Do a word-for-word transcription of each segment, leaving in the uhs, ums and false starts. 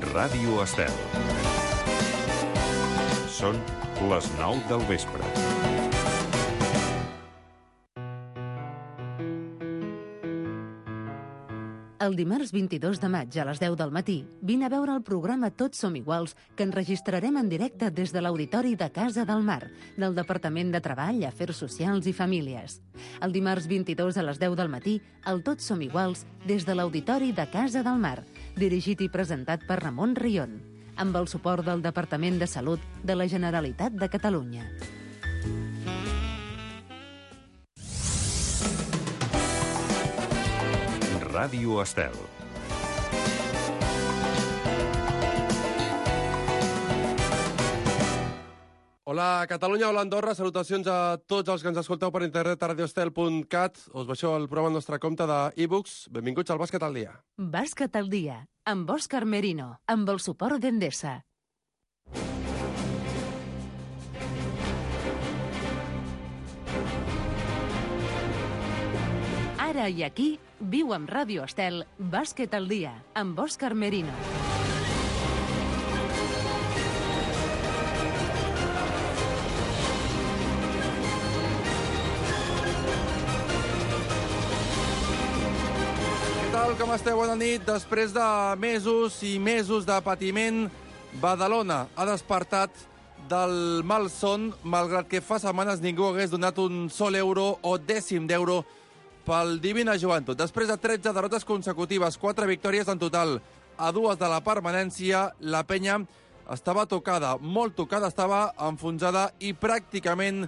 Ràdio Estel. Són les nou del vespre. El dimarts vint-i-dos de maig a les deu del matí vine a veure el programa Tots som iguals, que enregistrarem en directe des de l'Auditori de Casa del Mar, del Departament de Treball, Afers Socials i Famílies. El dimarts vint-i-dos a les deu del matí, el Tots som iguals des de l'Auditori de Casa del Mar, dirigit i presentat per Ramon Rion, amb el suport del Departament de Salut de la Generalitat de Catalunya. Ràdio Estel. Hola Catalunya, hola Andorra, salutacions a tots els que ens escolteu per internet a radioestel punt cat. Us baixeu el programa al nostre compte d'e-books. Benvinguts al Bàsquet al Dia. Bàsquet al Dia, amb Òscar Merino, amb el suport d'Endesa. Ara i aquí, viu amb Ràdio Estel, Bàsquet al Dia, amb Òscar Merino. Què tal, com esteu? Bona nit. Després de mesos i mesos de patiment, Badalona ha despertat del malson, malgrat que fa setmanes ningú hagués donat un sol euro o dècim d'euro pel Divina Joventut. Després de tretze derrotes consecutives, quatre victòries en total, a dues de la permanència, la penya estava tocada, molt tocada, estava enfonsada i pràcticament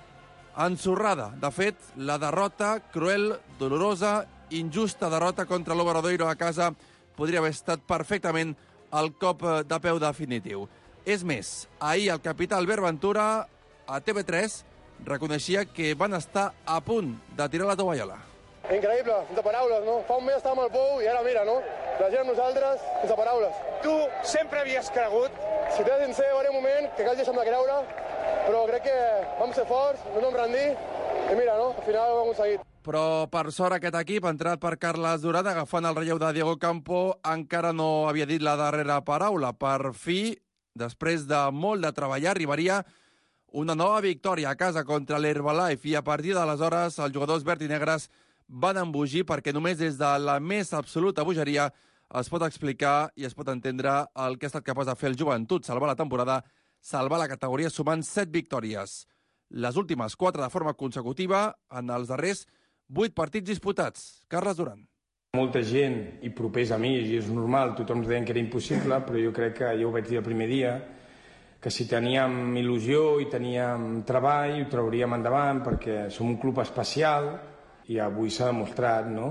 ensorrada. De fet, la derrota cruel, dolorosa, injusta derrota contra l'Obradoiro a casa podria haver estat perfectament el cop de peu definitiu. És més, ahir el capità Albert Ventura a T V tres reconeixia que van estar a punt de tirar la tovallola. Increïble, sense paraules, no? Fa un mes estàvem al pou i ara mira, no? La gent amb nosaltres, sense paraules. Tu sempre havies cregut? Si t'he de sincer, va haver un moment que quasi deixem de creure, però crec que vam ser forts, no ens vam rendir, i mira, no? Al final ho hem aconseguit. Però, per sort, aquest equip, entrat per Carles Duran, agafant el relleu de Diego Campo, encara no havia dit la darrera paraula. Per fi, després de molt de treballar, arribaria una nova victòria a casa contra l'Herbalife i a partir d'aleshores els jugadors verd i negres van embogir perquè només des de la més absoluta bogeria es pot explicar i es pot entendre el que ha estat capaç de fer el Joventut, salvar la temporada, salvar la categoria sumant set victòries. Les últimes quatre de forma consecutiva en els darrers vuit partits disputats. Carles Duran. Molta gent i propers a mi, i és normal, tothom ens deien que era impossible, però jo crec que ja ho vaig dir el primer dia, que si teníem il·lusió i teníem treball, ho trauríem endavant, perquè som un club especial i avui s'ha demostrat, no?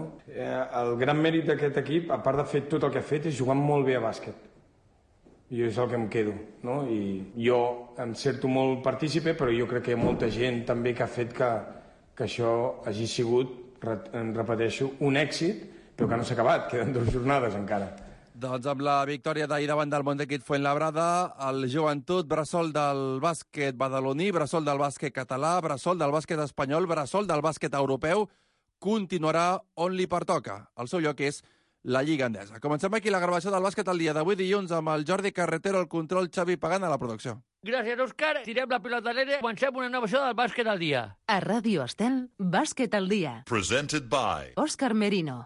El gran mèrit d'aquest equip, a part de fer tot el que ha fet, és jugar molt bé a bàsquet. I és el que em quedo, no? I jo em sento molt partícipe, però jo crec que hi ha molta gent també que ha fet que, que això hagi sigut, em repeteixo, un èxit, però que no s'ha acabat, queden dues jornades encara. Doncs amb la victòria d'ahir davant del Montequit Fuenlabrada, el Joventut, bressol del bàsquet badaloní, bressol del bàsquet català, bressol del bàsquet espanyol, bressol del bàsquet europeu, continuarà on li pertoca. El seu lloc és la Lliga Endesa. Comencem aquí la gravació del bàsquet al dia d'avui dilluns amb el Jordi Carretero, el control, Xavi Pagant a la producció. Gràcies, Òscar. Tirem la pilota a l'aire. Comencem una nova edició del bàsquet al dia. A Ràdio Estel, Bàsquet al Dia. Presented by Òscar Merino.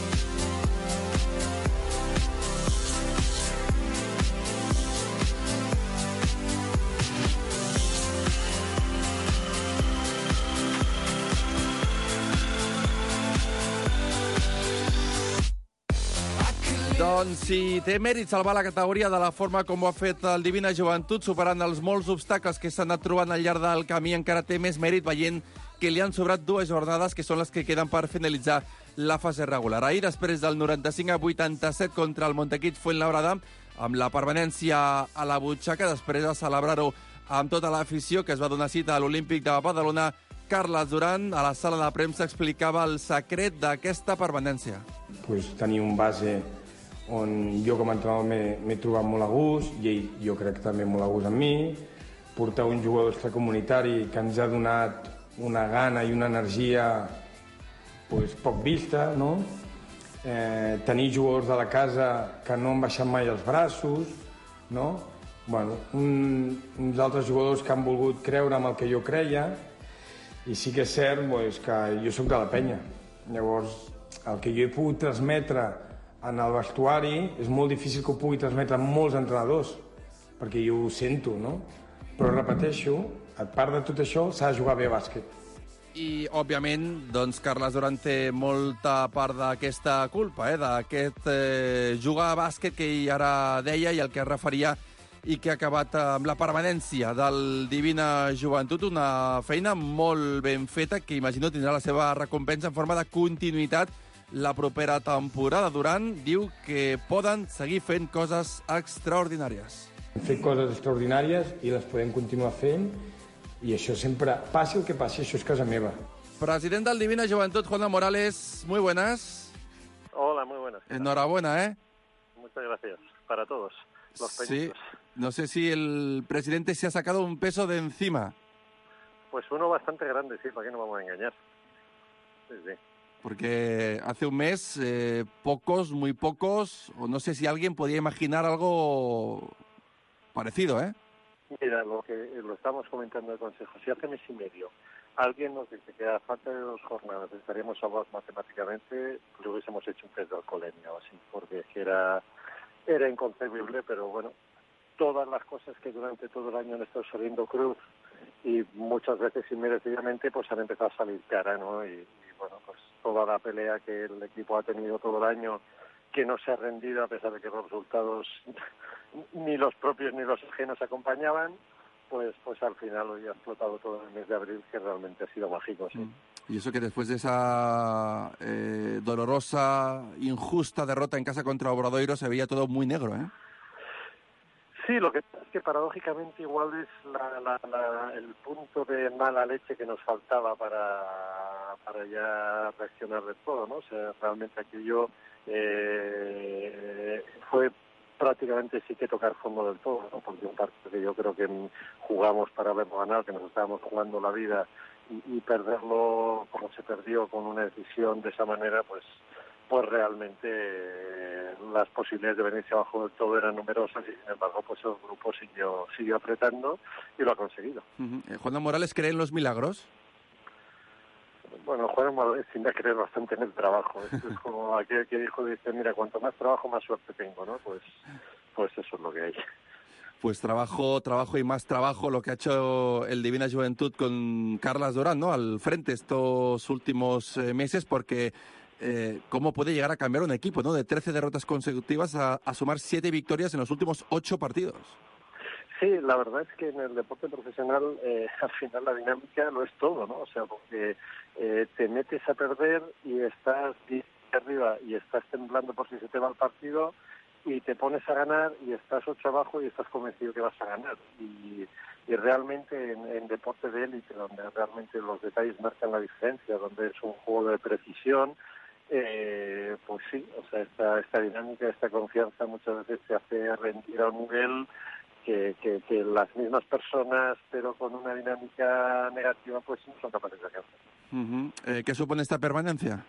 Doncs si té mèrit salvar la categoria de la forma com ho ha fet el Divina Joventut, superant els molts obstacles que s'han anat trobant al llarg del camí, encara té més mèrit veient que li han sobrat dues jornades que són les que queden per finalitzar la fase regular. Ahir, després del noranta-cinc a vuitanta-set contra el Montequit Fuenlabrada, amb la permanència a la butxaca, després de celebrar-ho amb tota l'afició que es va donar cita a l'Olímpic de Badalona, Carles Duran, a la sala de premsa, explicava el secret d'aquesta permanència. Pues tenir un base on jo com a entrenador m'he trobat molt a gust i ell jo crec també molt a gust amb mi, portar un jugador extracomunitari que ens ha donat una gana i una energia pues, poc vista, no? eh, tenir jugadors de la casa que no han baixat mai els braços, no? Bueno, un, uns altres jugadors que han volgut creure en el que jo creia, i sí que és cert pues, que jo sóc de la penya. Llavors, el que jo he pogut transmetre en el vestuari és molt difícil que ho pugui transmetre a molts entrenadors, perquè jo ho sento, no? Però repeteixo, a part de tot això, s'ha de jugar bé a bàsquet. I, òbviament, doncs, Carles Duran té molta part d'aquesta culpa, eh? d'aquest eh, jugar a bàsquet que ell ara deia i el que es referia i que ha acabat amb la permanència del Divina Joventut, una feina molt ben feta que imagino tindrà la seva recompensa en forma de continuïtat la propera temporada. Duran diu que poden seguir fent coses extraordinàries. Hem fet coses extraordinàries i les podem continuar fent, i això sempre, passi el que passi, això és casa meva. President del Divina Joventut, Juanma Morales, muy buenas. Hola, muy buenas. Enhorabuena, ¿eh? Muchas gracias para todos los Sí, peñitos. no sé si el presidente se ha sacado un peso de encima, Pues uno bastante grande, sí, ¿para qué nos vamos a engañar? Sí, sí. porque hace un mes eh, pocos, muy pocos, o no sé si alguien podía imaginar algo parecido, ¿eh? Mira, lo que lo estamos comentando en el Consejo, si hace mes y medio alguien nos dice que a falta de dos jornadas estaríamos salvados matemáticamente, le hubiésemos hecho un test de alcoholemia o así, porque es que era, era inconcebible, pero bueno, todas las cosas que durante todo el año han estado saliendo cruz y muchas veces inmerecidamente pues han empezado a salir cara, ¿no? Y, y bueno, pues toda la pelea que el equipo ha tenido todo el año, que no se ha rendido a pesar de que los resultados ni los propios ni los ajenos acompañaban, pues pues al final hoy ha explotado todo el mes de abril, que realmente ha sido mágico, sí. Y eso que después de esa eh, dolorosa, injusta derrota en casa contra Obradoiro se veía todo muy negro, ¿eh? Sí, lo que pasa es que paradójicamente igual es la, la, la, el punto de mala leche que nos faltaba para, para ya reaccionar del todo, ¿no? O sea, realmente aquello eh, fue prácticamente sí que tocar fondo del todo, ¿no? Porque un partido que yo creo que jugamos para haberlo ganado, que nos estábamos jugando la vida, y, y perderlo como se perdió con una decisión de esa manera, pues pues realmente eh, las posibilidades de venirse abajo del todo eran numerosas y sin embargo pues el grupo siguió, siguió apretando y lo ha conseguido. Uh-huh. Eh, ¿Juan Morales cree en los milagros? Bueno, Juan Morales tiende a creer bastante en el trabajo. Esto es como aquel que dijo, dice, mira, cuanto más trabajo, más suerte tengo, ¿no? Pues, pues eso es lo que hay. Pues trabajo, trabajo y más trabajo, lo que ha hecho el Divina Joventut con Carles Duran, ¿no? Al frente estos últimos eh, meses, porque eh, cómo puede llegar a cambiar un equipo, ¿no? De trece derrotas consecutivas a, a sumar siete victorias en los últimos ocho partidos. Sí, la verdad es que en el deporte profesional eh, al final la dinámica lo es todo, ¿no? O sea, porque eh, te metes a perder y estás arriba y estás temblando por si se te va el partido, y te pones a ganar y estás ocho abajo y estás convencido que vas a ganar. Y, y realmente en, en deporte de élite, donde realmente los detalles marcan la diferencia, donde es un juego de precisión, eh, pues sí, o sea, esta, esta dinámica, esta confianza muchas veces te hace rendir a un nivel que, que, que las mismas personas, pero con una dinámica negativa, pues no son capaces de alcanzar. Uh-huh. eh, ¿Qué supone esta permanencia?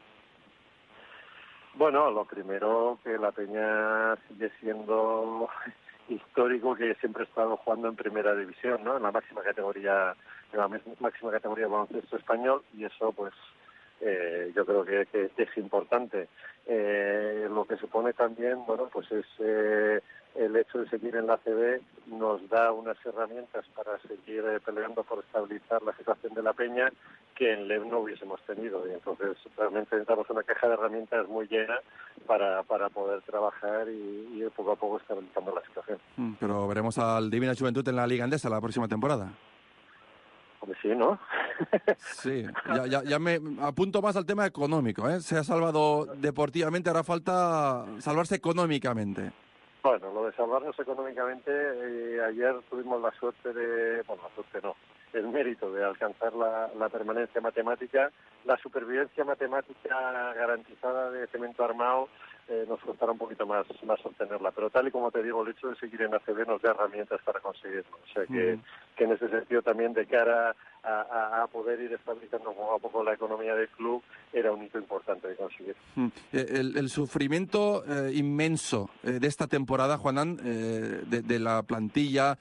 Bueno, lo primero, que la Peña sigue siendo histórico, que siempre ha estado jugando en primera división, ¿no? En la máxima categoría, en la máxima categoría de baloncesto español, y eso, pues, eh, yo creo que, que, que es importante. Eh, lo que supone también, bueno, pues es eh, el hecho de seguir en la A C B nos da unas herramientas para seguir eh, peleando por estabilizar la situación de la Peña, que en L E V no hubiésemos tenido, y entonces realmente necesitamos una caja de herramientas muy llena para, para poder trabajar y, y poco a poco estabilizando la situación. Mm, pero veremos al Divina Joventut en la Liga Endesa la próxima temporada. Pues sí, ¿no? Sí, ya, ya, ya me apunto más al tema económico, ¿eh? Se ha salvado deportivamente, ahora falta salvarse económicamente. Bueno, lo de salvarnos económicamente, eh, ayer tuvimos la suerte de, bueno, la suerte no, el mérito de alcanzar la, la permanencia matemática. La supervivencia matemática garantizada de Cemento Armao eh, nos costará un poquito más, más obtenerla. Pero tal y como te digo, el hecho de seguir en A C B nos da herramientas para conseguirlo. O sea que, mm. que en ese sentido también de cara a, a, a poder ir estabilizando poco a poco la economía del club era un hito importante de conseguir. Mm. El, el sufrimiento eh, inmenso eh, de esta temporada, Juanán, eh, de, de la plantilla,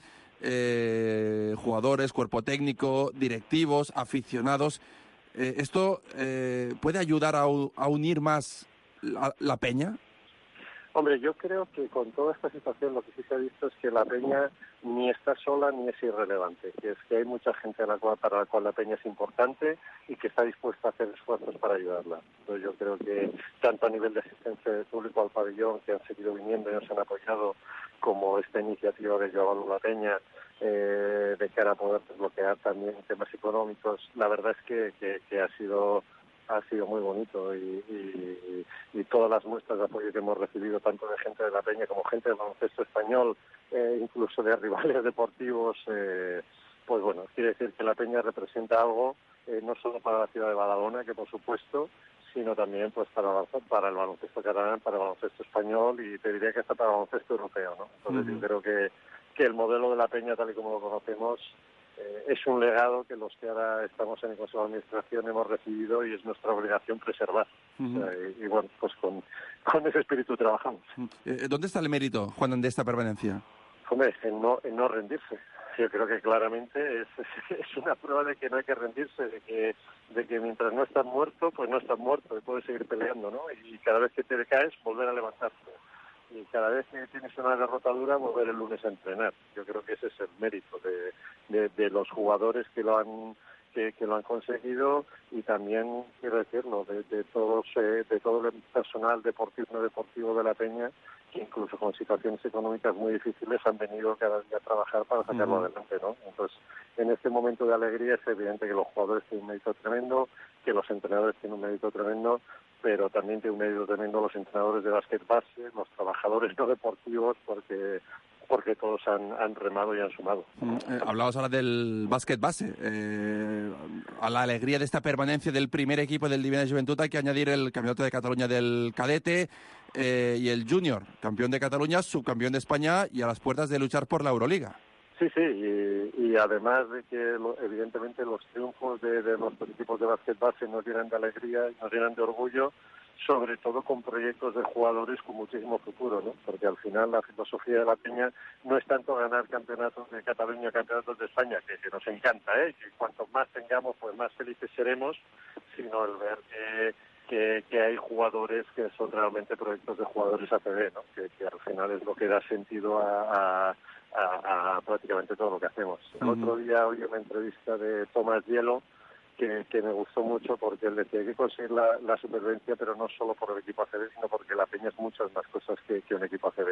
eh, jugadores, cuerpo técnico, directivos, aficionados, eh, ¿esto eh, puede ayudar a, a unir más la, la peña? Hombre, yo creo que con toda esta situación lo que sí se ha visto es que la peña ni está sola ni es irrelevante, que es que hay mucha gente a la cual, para la cual la peña es importante y que está dispuesta a hacer esfuerzos para ayudarla. Entonces yo creo que tanto a nivel de asistencia del público al pabellón, que han seguido viniendo y nos han apoyado, como esta iniciativa de Llevarlo la Peña, eh, de cara a poder desbloquear también temas económicos, la verdad es que, que, que ha sido... ha sido muy bonito y, y, y todas las muestras de apoyo que hemos recibido, tanto de gente de la Peña como gente del baloncesto español, eh, incluso de rivales deportivos, eh, pues bueno, quiere decir que la Peña representa algo, eh, no solo para la ciudad de Badalona, que por supuesto, sino también pues para, para el baloncesto catalán, para el baloncesto español y te diría que hasta para el baloncesto europeo, ¿no? Entonces uh-huh. yo creo que, que el modelo de la Peña, tal y como lo conocemos, Eh, es un legado que los que ahora estamos en el Consejo de Administración hemos recibido y es nuestra obligación preservar. Uh-huh. O sea, y, y bueno, pues con, con ese espíritu trabajamos. Eh, ¿Dónde está el mérito, Juan, de esta permanencia? Hombre, en no, en no rendirse. Yo creo que claramente es, es una prueba de que no hay que rendirse, de que, de que mientras no estás muerto, pues no estás muerto y puedes seguir peleando, ¿no? Y cada vez que te caes, volver a levantarte. Y cada vez que tienes una derrotadura, volver el lunes a entrenar. Yo creo que ese es el mérito de, de, de los jugadores que lo han que, que lo han conseguido y también, quiero decirlo, de, de todos eh, de todo el personal deportivo no deportivo de la Peña, que incluso con situaciones económicas muy difíciles han venido cada día a trabajar para sacarlo uh-huh. adelante, ¿no? Entonces, en este momento de alegría es evidente que los jugadores tienen un mérito tremendo, que los entrenadores tienen un mérito tremendo, pero también tiene un mérito tremendo los entrenadores de básquet base, los trabajadores no deportivos, porque porque todos han, han remado y han sumado. Eh, hablabas ahora del básquet base. Eh, a la alegría de esta permanencia del primer equipo del Divina Juventud hay que añadir el Campeonato de Cataluña del cadete eh, y el Júnior, campeón de Cataluña, subcampeón de España y a las puertas de luchar por la Euroliga. Sí, sí, y, y además de que lo, evidentemente los triunfos de, de los equipos de básquet base nos llenan de alegría y nos llenan de orgullo, sobre todo con proyectos de jugadores con muchísimo futuro, ¿no? Porque al final la filosofía de la Peña no es tanto ganar campeonatos de Cataluña, campeonatos de España, que, que nos encanta, ¿eh? Que cuanto más tengamos, pues más felices seremos, sino el ver que, que, que hay jugadores que son realmente proyectos de jugadores A C B, ¿no? Que, que al final es lo que da sentido a, a, a, a prácticamente todo lo que hacemos. El uh-huh. otro día oí una entrevista de Tomás Hielo, Que, que me gustó mucho porque él decía que hay que conseguir la, la supervivencia, pero no solo por el equipo A C B, sino porque la Peña es muchas más cosas que, que un equipo A C B.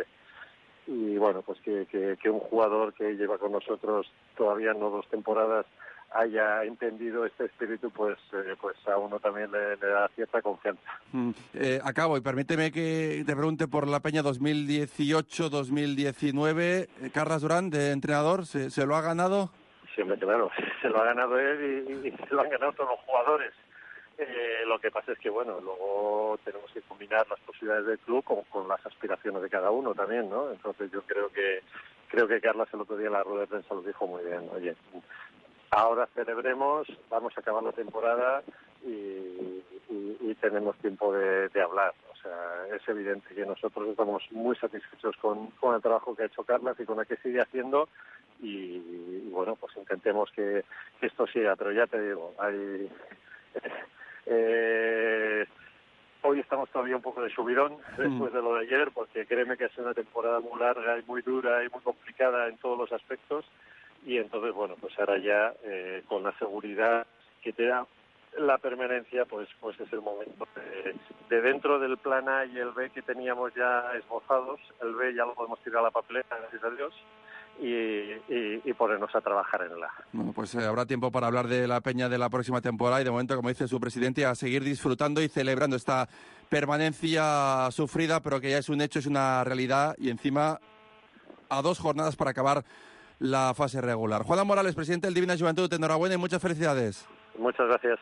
Y bueno, pues que, que, que un jugador que lleva con nosotros todavía no dos temporadas haya entendido este espíritu, pues eh, pues a uno también le, le da cierta confianza. Mm, eh, acabo, y permíteme que te pregunte por la Peña dos mil dieciocho dos mil diecinueve. Carles Durán, de entrenador, ¿se, se lo ha ganado? Siempre, claro, se lo ha ganado él y, y se lo han ganado todos los jugadores. Eh, lo que pasa es que, bueno, luego tenemos que combinar las posibilidades del club con, con las aspiraciones de cada uno también, ¿no? Entonces yo creo que creo que Carles el otro día en la rueda de prensa lo dijo muy bien. Oye, ahora celebremos, vamos a acabar la temporada y, y, y tenemos tiempo de, de hablar. O sea, es evidente que nosotros estamos muy satisfechos con, con el trabajo que ha hecho Carles y con el que sigue haciendo. Y, y bueno, pues intentemos que, que esto siga, pero ya te digo, hay eh, hoy estamos todavía un poco de subidón después de lo de ayer, porque créeme que ha sido una temporada muy larga y muy dura y muy complicada en todos los aspectos, y entonces bueno, pues ahora ya eh, con la seguridad que te da la permanencia, pues pues es el momento de, de dentro del plan A y el B que teníamos ya esbozados, el B ya lo podemos tirar a la papeleta, gracias a Dios. Y, y, y ponernos a trabajar en la. Bueno, pues eh, habrá tiempo para hablar de la Peña de la próxima temporada y de momento, como dice su presidente, a seguir disfrutando y celebrando esta permanencia sufrida, pero que ya es un hecho, es una realidad, y encima a dos jornadas para acabar la fase regular. Juan Morales, presidente del Divina Juventud, enhorabuena y muchas felicidades. Muchas gracias.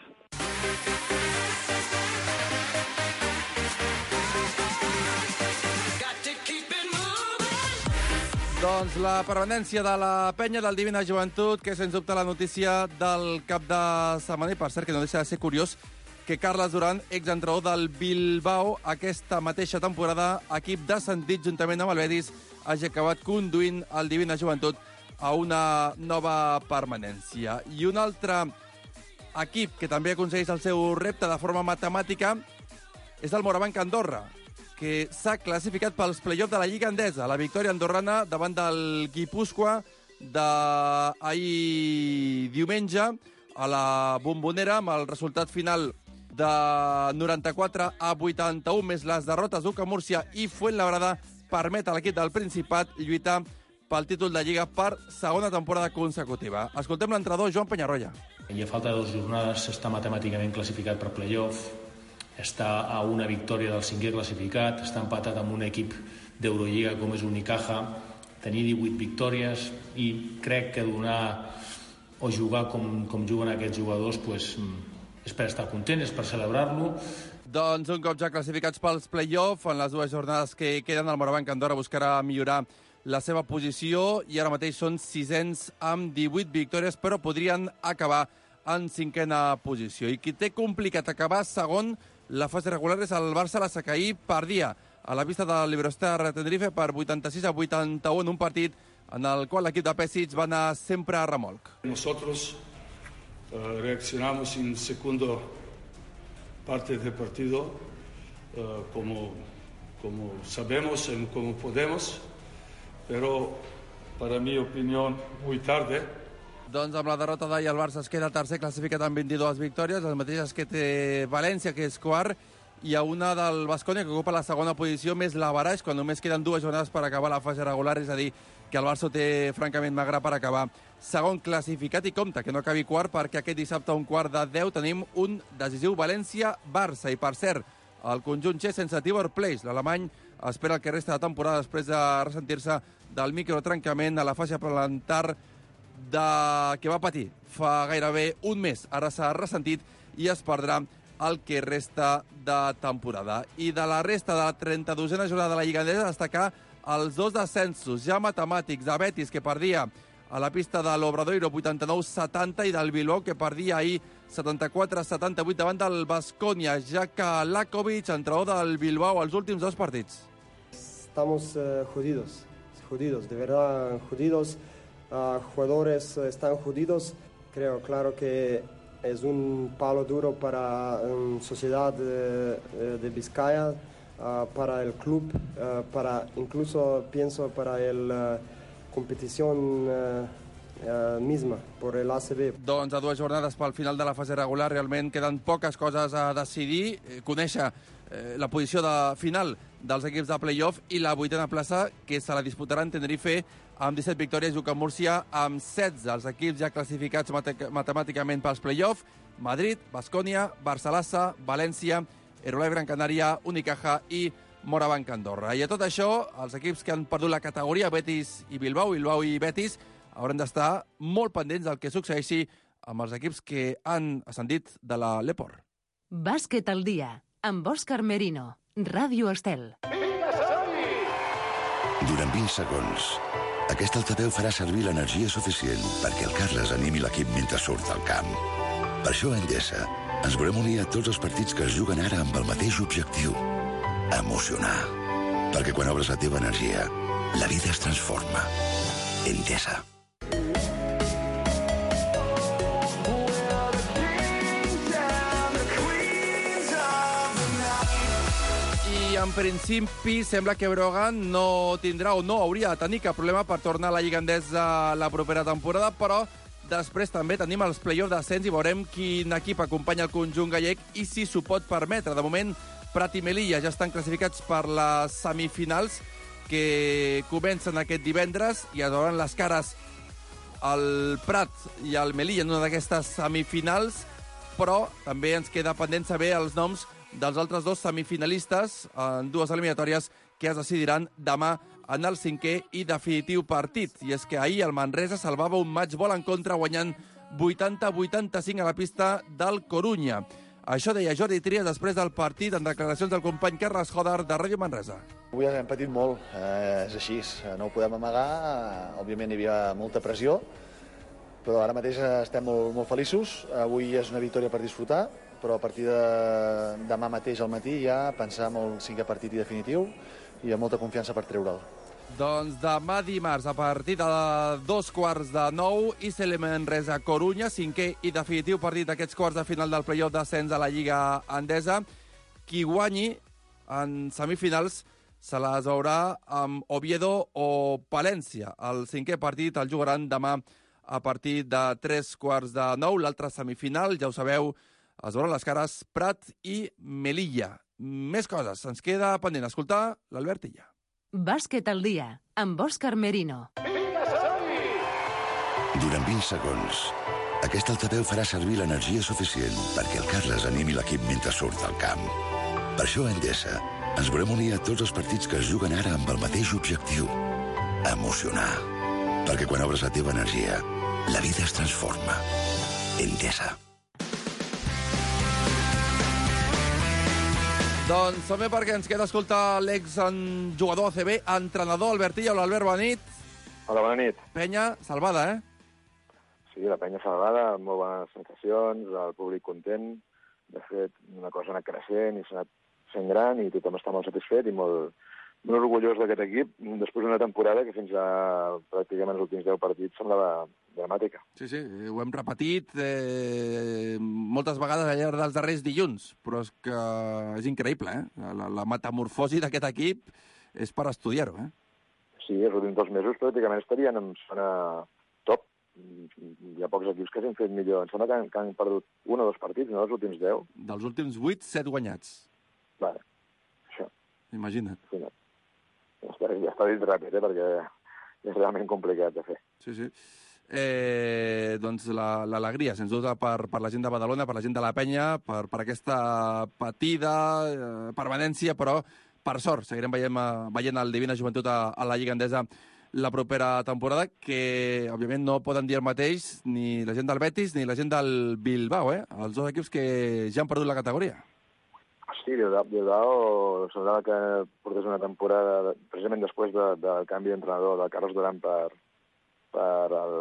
Doncs la permanència de la penya del Divina Joventut, que és sens dubte la notícia del cap de setmana, i per cert que no deixa de ser curiós que Carles Duran, exentrenador del Bilbao, aquesta mateixa temporada, equip descendit juntament amb el Betis, hagi acabat conduint el Divina Joventut a una nova permanència. I un altre equip que també aconsegueix el seu repte de forma matemàtica és el Morabanc Andorra, que s'ha classificat pels play-off de la Lliga Endesa. La victòria andorrana davant del Guipúscoa d'ahir diumenge a la Bombonera, amb el resultat final de noranta-quatre a vuitanta-u, més les derrotes d'Uca Múrcia i Fuenlabrada, permet a l'equip del Principat lluitar pel títol de Lliga per segona temporada consecutiva. Escoltem l'entrenador Joan Penyarroya. I a falta de dues jornades està matemàticament classificat per play-off, està a una victòria del cinquè classificat, està empatat amb un equip d'Eurolliga com és Unicaja, tenir divuit victòries, i crec que donar o jugar com, com juguen aquests jugadors pues, és per estar content, és per celebrar-lo. Doncs un cop ja classificats pels play-off, en les dues jornades que queden, el Morabanc Andorra buscarà millorar la seva posició i ara mateix són sisens amb divuit victòries, però podrien acabar en cinquena posició. I qui té complicat acabar segon la fase regular és el Barça la Sacaí, perdia a la pista del Iberostar Tenerife per vuitanta-sis a vuitanta-u en un partit en el qual l'equip de Pesic va anar sempre a remolc. Nosotros uh, reaccionamos en segunda parte del partido uh, como, como sabemos y como podemos, pero para mi opinión muy tarde. Doncs amb la derrota d'ahir el Barça es queda tercer classificat amb vint-i-dues victòries, les mateixes que té València, que és quart, i a una del Baskonia, que ocupa la segona posició, més l'Avaraix, quan només queden dues jornades per acabar la fase regular, és a dir, que el Barça té francament magre per acabar segon classificat, i compte que no acabi quart, perquè aquest dissabte a un quart de deu tenim un decisiu València-Barça. I per cert, el conjunt Che sense Tibor Place, l'alemany espera el que resta de temporada després de ressentir-se del microtrencament a la fase plantar de... que va patir fa gairebé un mes. Ara s'ha ressentit i es perdrà el que resta de temporada. I de la resta de la trenta-dosena jornada de la Lliga Endesa, destacar els dos descensos ja matemàtics de Betis, que perdia a la pista de l'Obradoiro vuitanta-nou setanta, i del Bilbao, que perdia ahir setanta-quatre setanta-vuit davant del Baskonia, ja que Lakovic, entrenador del Bilbao, els últims dos partits. Estamos uh, jodidos, jodidos, de verdad jodidos. Uh, jugadores están jodidos. Creo, claro que es un palo duro para la um, sociedad de, de Vizcaya, uh, para el club, uh, para incluso pienso para la uh, competición uh, uh, misma, por el A C B. Doncs a dues jornades pel final de la fase regular realment queden poques coses a decidir. Eh, conèixer eh, la posició de final dels equips de play-off i la vuitena plaça, que se la disputaran Tenerife amb disset victòries i Uca Múrcia amb setze. Els equips ja classificats mate matemàticament pels play-off: Madrid, Baskonia, Barça-Lassa, València, Erolai Gran Canària, Unicaja i Morabanc Andorra. I a tot això, els equips que han perdut la categoria, Betis i Bilbao, Bilbao i Betis, hauran d'estar molt pendents del que succeeixi amb els equips que han ascendit de la Leport. Bàsquet al dia, amb Òscar Merino, Ràdio Estel. Durant vint segons, aquest altaveu farà servir l'energia suficient perquè el Carles animi l'equip mentre surt al camp. Per això a Endesa ens volem unir a tots els partits que es juguen ara amb el mateix objectiu: emocionar. Perquè quan obres la teva energia, la vida es transforma. Endesa. I en principi sembla que Brogan no tindrà o no hauria de tenir cap problema per tornar a la Lliga Endesa la propera temporada, però després també tenim els play-off d'ascens i veurem quin equip acompanya el conjunt gallec i si s'ho pot permetre. De moment, Prat i Melilla ja estan classificats per les semifinals que comencen aquest divendres i es veuran les cares al Prat i al Melilla en una d'aquestes semifinals, però també ens queda pendent saber els noms dels altres dos semifinalistes en dues eliminatòries que es decidiran demà en el cinquè i definitiu partit. I és que ahir el Manresa salvava un match-ball en contra guanyant vuitanta a vuitanta-cinc a la pista del Corunya. Això deia Jordi Trias després del partit en declaracions del company Carles Joder de Ràdio Manresa. Avui hem patit molt, eh, és així, no ho podem amagar, eh, òbviament hi havia molta pressió, però ara mateix estem molt, molt feliços, avui és una victòria per disfrutar, però a partir de demà mateix al matí ja pensar en el cinquè partit i definitiu i amb molta confiança per treure'l. Doncs demà dimarts, a partir de dos quarts de nou, I C L Manresa Corunya, cinquè i definitiu partit d'aquests quarts de final del play-off d'ascens a la Lliga Endesa. Qui guanyi en semifinals se les veurà amb Oviedo o Palència. El cinquè partit el jugaran demà a partir de tres quarts de nou. L'altra semifinal, ja ho sabeu, es veuran les cares Prat i Melilla. Més coses. Ens queda pendent escoltar l'Albert Illa. Bàsquet al dia, amb Òscar Merino. Durant vint segons, aquest altaveu farà servir l'energia suficient perquè el Carles animi l'equip mentre surt al camp. Per això a Endesa ens volem unir a tots els partits que es juguen ara amb el mateix objectiu: emocionar. Perquè quan obres la teva energia, la vida es transforma. Endesa. Doncs som bé perquè ens queda escoltar l'ex-jugador A C B, entrenador Albert Illa. Hola, Albert, bona nit. Hola, bona nit. Penya salvada, eh? Sí, la penya salvada, amb molt bones sensacions, el públic content. De fet, una cosa ha anat creixent i s'ha anat sent gran i tothom està molt satisfet i molt, molt orgullós d'aquest equip, després d'una temporada que fins a pràcticament els últims deu partits semblava dramàtica. Sí, sí, ho hem repetit eh, moltes vegades al llarg dels darrers dilluns, però és que és increïble, eh? La, la metamorfosi d'aquest equip és per estudiar-ho, eh? Sí, els últims dos mesos pràcticament estarien en zona top. Hi ha pocs equips que s'han fet millor. Em sembla que han, que han perdut un o dos partits, no? Els últims deu. Dels últims vuit, set guanyats. Vale, això. Imagina't. Sí, no. Ja està, ja està dit ràpid, eh, perquè és realment complicat de fer. Sí, sí. Eh, doncs l'alegria, la, sens dubte, per, per la gent de Badalona, per la gent de la penya, per, per aquesta patida eh, permanència, però per sort seguirem veient, veient el Divina Joventut a, a la Lliga Endesa la propera temporada, que òbviament no poden dir el mateix ni la gent del Betis ni la gent del Bilbao, eh? Els dos equips que ja han perdut la categoria. Sí, Bilbao, Bilbao semblava que portés una temporada, precisament després de, del canvi d'entrenador de Carlos Durán per, per el...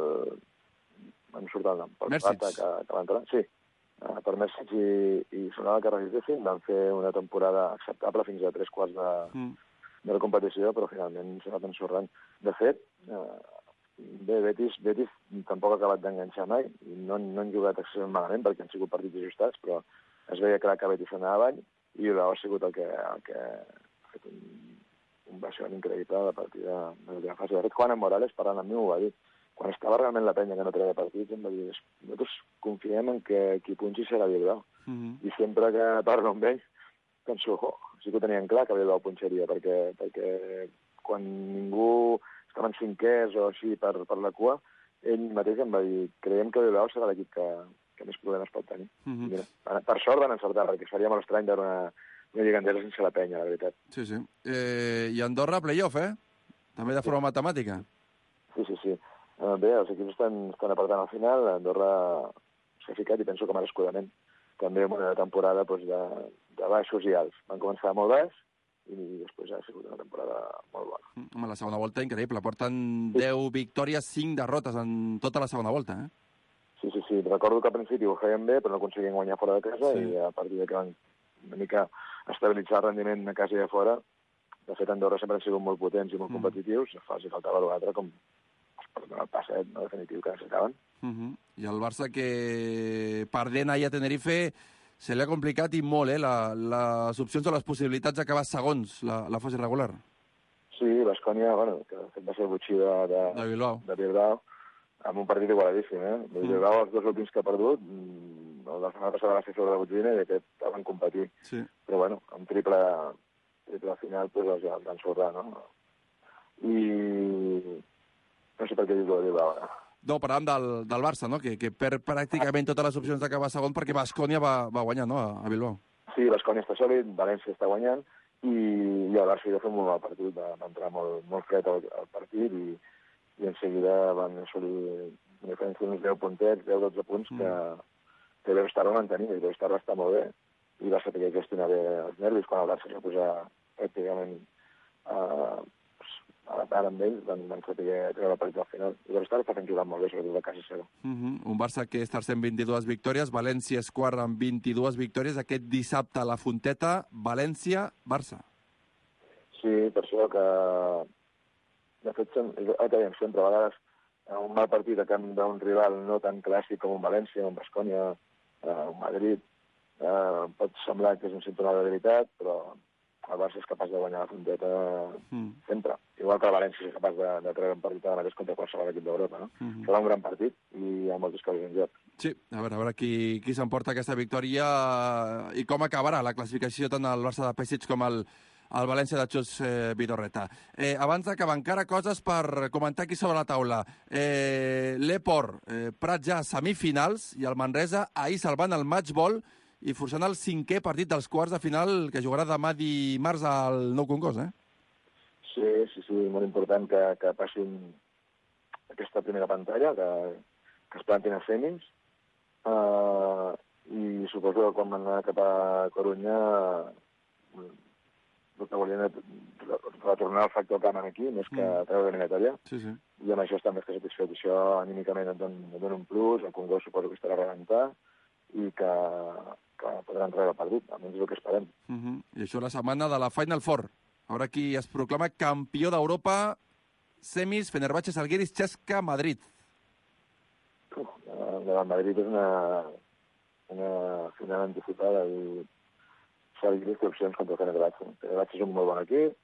em surt el nom, per Plata, que, que va entrar. Sí, per Mèrcic i, i semblava que resistessin, van fer una temporada acceptable fins a tres quarts de, mm. de la competició, però finalment s'ha anat ensorrant. De fet, eh, bé, Betis, Betis tampoc ha acabat d'enganxar mai, no, no han jugat excessivament malament perquè han sigut partits ajustats, però es veia clar que Betis anava avall, i Bilbao ha sigut el que, el que ha fet un, un baixón increïble a la partida de l'última fase. De fet, Juan Morales, parlant amb mi, m'ho va dir. Quan estava realment la penya que no treia partits, em va dir, nosaltres confiem en que qui punxi serà Bilbao. Mm -hmm. I sempre que parlo amb ell, penso, oh, sí que ho tenien clar que Bilbao punxaria, perquè, perquè quan ningú estava en cinquers o així per, per la cua, ell mateix em va dir, creiem que Bilbao serà l'equip que, que més problemes pot tenir. Mm-hmm. Mira, per sort van encertar, perquè seria molt estrany veure una, una Lliga Endesa sense la penya, la veritat. Sí, sí. Eh, I Andorra, play-off, eh? També de forma sí. matemàtica. Sí, sí, sí. Eh, bé, els equips estan, estan apretant al final, Andorra s'ha ficat i penso que merescudament. També una temporada doncs, de, de baixos i alts. Van començar molt baix i després ha sigut una temporada molt bona. Home, la segona volta increïble. Porten sí. deu victòries, cinc derrotes en tota la segona volta, eh? Sí, sí, sí. Recordo que al principi ho feien bé, però no aconseguien guanyar fora de casa, sí. i a partir de que van una mica estabilitzar el rendiment a casa i a fora, de fet, Andorra sempre han sigut molt potents i molt mm. competitius, els faltava l'altre com el passet, no, definitiu, que necessitaven. Mm -hmm. I el Barça, que perdent ahir a Tenerife, se li ha complicat i molt, eh, la, les opcions o les possibilitats d'acabar segons la, la fase regular. Sí, Baskonia, bueno, que de fet va ser el butxí de, de, de Bilbao. De Bilbao, amb un partit igualadíssim, eh? Mm. Bilbao, els dos últims que ha perdut, la setmana passada va ser sobre la Butxina i aquest van competir. Sí. Però, bueno, en triple, triple final, doncs els ja van sorrar, no? I no sé per què dius-ho de Bilbao, eh? No, parlàvem del, del Barça, no? Que, que perd pràcticament totes les opcions d'acabar segon perquè Baskonia va, va guanyar, no?, a, a Bilbao. Sí, Baskonia està sòlid, València està guanyant, i, i el Barça ja ha fet un molt mal partit, va, va entrar molt, molt fred al, al partit, i i en seguida van assolir una diferència d'uns deu puntets, deu dotze punts, mm. que, que l'Eurostar va mantenir, i l'Eurostar va estar molt bé, i va saber gestionar bé els nervis quan el Barça es va posar pràcticament uh, ara amb ells van, van saber treure el partit al final. I llavors està fent jugar molt bé, sobretot a casa seva. Uh -huh. Un Barça que és tercer amb vint-i-dues victòries, València és quart amb vint-i-dues victòries. Aquest dissabte a la Fonteta, València-Barça. Sí, per això que... De fet, és el que dèiem sempre, a vegades un mal partit a camp d'un rival no tan clàssic com un València, un Baskonia, un Madrid, eh, pot semblar que és un símptoma de debilitat, però el Barça és capaç de guanyar la Fonteta mm. sempre. Igual que el València és capaç de, de treure un partit de mateix contra qualsevol equip d'Europa, no? Mm -hmm. Serà un gran partit i hi ha moltes coses en joc. Sí, a veure, a veure qui, qui s'emporta aquesta victòria i com acabarà la classificació tant el Barça de Pesic com el, el València de Xus eh, Vidorreta. Eh, abans d'acabar, encara coses per comentar aquí sobre la taula. Eh, L'Eport, eh, Prat ja a semifinals i el Manresa ahir salvant el matchball i forçant el cinquè partit dels quarts de final que jugarà demà dimarts al Nou Congost, eh? Sí, sí, sí, molt important que, que passin aquesta primera pantalla, que, que es plantin a semis, uh, i suposo que quan van anar cap a Corunya el que volien és retornar el factor camp aquí, més que mm. treure eliminatòria, sí, sí. I amb això estan més que satisfet. Això anímicament et dona, et dona un plus, el Congost suposo que estarà a rebentar, i que, que podran treure el partit, almenys és el que esperem. Uh -huh. I això la setmana de la Final Four. Ara qui es proclama campió d'Europa, semis, Fenerbahçe, Žalgiris, Cesca, Madrid. Uh, el Madrid és una, una final anticipada i Žalgiris té opcions contra el Fenerbahçe. Fenerbahçe és un molt bon equip,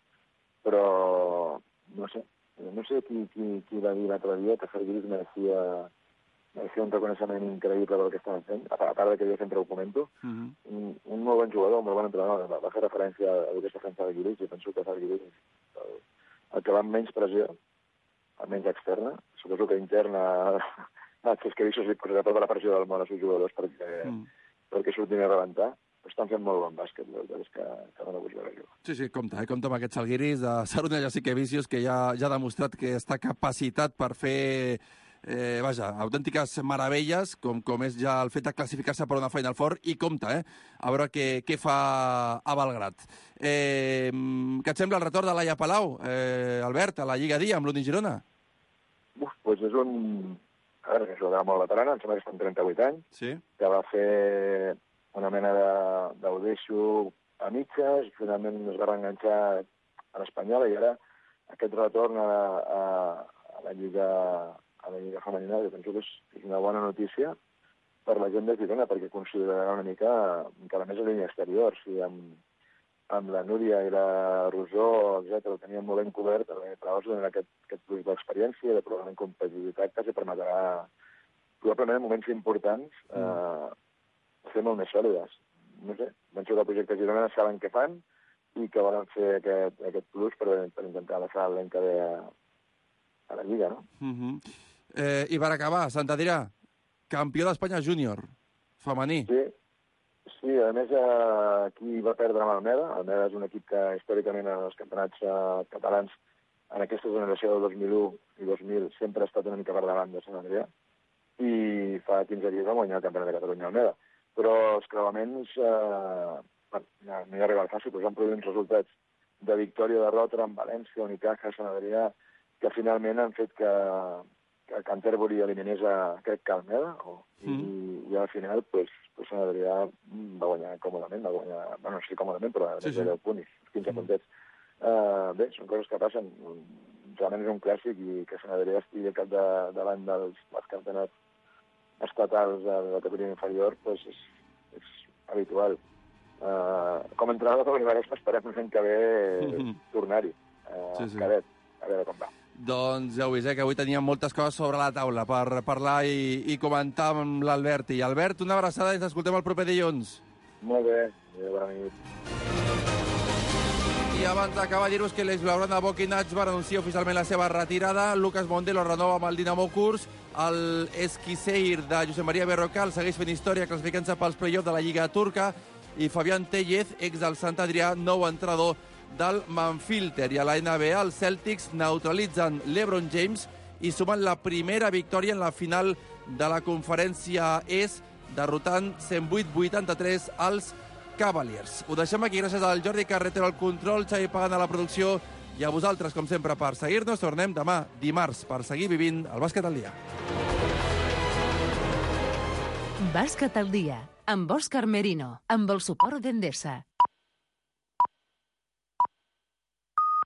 però no sé, no sé qui, qui, qui va dir l'altre dia que Žalgiris mereixia mereixia un reconeixement increïble pel que estan fent, a part que jo sempre ho comento. Uh -huh. un, un molt bon jugador, un molt bon entrenador, va, va fer referència a el que està fent Žalgiris, i penso que Žalgiris el, el que va amb menys pressió, almenys externa, suposo que interna a Cesquevisos li posarà tota la pressió del món als seus jugadors perquè, uh -huh. perquè surtin a rebentar. Estan fent molt bon bàsquet, la veritat és que, que dona gust veure-ho. Sí, sí, compte, eh? compte amb aquests Žalgiris de Sarunas Jasikevičius, que ja, ja ha demostrat que està capacitat per fer Eh, vaja, autèntiques meravelles, com, com és ja el fet de classificar-se per una Final Four, i compte, eh, a veure què, què fa a Belgrat. Eh, què et sembla el retorn de Laia Palau, eh, Albert, a la Lliga Dia amb l'Uni Girona? Uf, doncs és un... A veure, que jugarà molt veterana, em sembla que està amb trenta-vuit anys, sí. Que va fer una mena de, d'Odeixo a mitges, i finalment es va reenganxar a l'Espanyola, i ara aquest retorn a, a, a la Lliga... a la Lliga Femenina, que penso que és, és una bona notícia per la gent de Girona, perquè considerarà una mica encara més la línia exterior. Si amb, amb la Núria i la Rosó, etcètera, ho teníem molt ben cobert, però donar aquest, aquest plus d'experiència, de probablement competitivitat, que se permetrà, probablement en moments importants, eh, ser molt més sòlides. No sé, penso que el projecte Girona saben què fan i que volen fer aquest, aquest plus per, per intentar deixar l'any que ve a, a la Lliga, no? Uh -huh. Eh, I per acabar, Sant Adrià, campió d'Espanya júnior, femení. Sí, sí, a més eh, aquí va perdre amb Almeda. Almeda és un equip que històricament en els campionats eh, catalans en aquesta generació del dos mil u i dos mil sempre ha estat una mica per davant de Sant Adrià, i fa quinze dies va guanyar el campionat de Catalunya Almeda. Però els creuaments eh, bueno, no hi ha arribat fàcil, però s'han produït uns resultats de victòria de Rotterdam, València, Unicaja, Sant Adrià, que finalment han fet que que Canterbury eliminés a, crec que Almeda, o, mm. i, i al final, pues, pues Sant Adrià va guanyar còmodament, va guanyar, bueno, no sé còmodament, però sí, sí. deu punts, quinze mm. puntets. Uh, bé, són coses que passen. Realment és un clàssic, i que Sant Adrià estigui cap de, davant dels, dels campionats estatals de la categoria inferior, pues és, és habitual. Uh, com a entrenador de l'Universal esperem l'any que ve mm. tornar-hi. Uh, sí, sí. Cadet, a veure com va. Doncs ja ho vist, eh, que avui teníem moltes coses sobre la taula per parlar i, i comentar amb l'Albert. I Albert, una abraçada i ens escoltem el proper dilluns. Molt bé, bona nit. I abans d'acabar, dir-vos que l'exblaugrana Boquinach va anunciar oficialment la seva retirada. Lucas Mondelo renova amb el Dinamo Kurs. El Esquiseir de Josep Maria Berrocal segueix fent història classificant-se pels play-off de la Lliga Turca. I Fabián Tellez, ex del Sant Adrià, nou entrenador del Manfilter. I a la N B A, els Celtics neutralitzen LeBron James i sumen la primera victòria en la final de la conferència est, derrotant cent vuit vuitanta-tres als Cavaliers. Ho deixem aquí gràcies al Jordi Carretero al control, Xavi Pagant a la producció I a vosaltres, com sempre, per seguir-nos. Tornem demà, dimarts, per seguir vivint el bàsquet al dia. Bàsquet al dia, amb Òscar Merino, amb el suport d'Endesa.